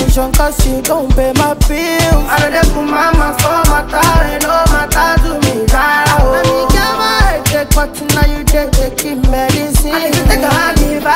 attention cause you don't pay my bills. I know they put mama for my time, no matter to me now. Let me get my headache, but now you take medicine. I need to take a hand if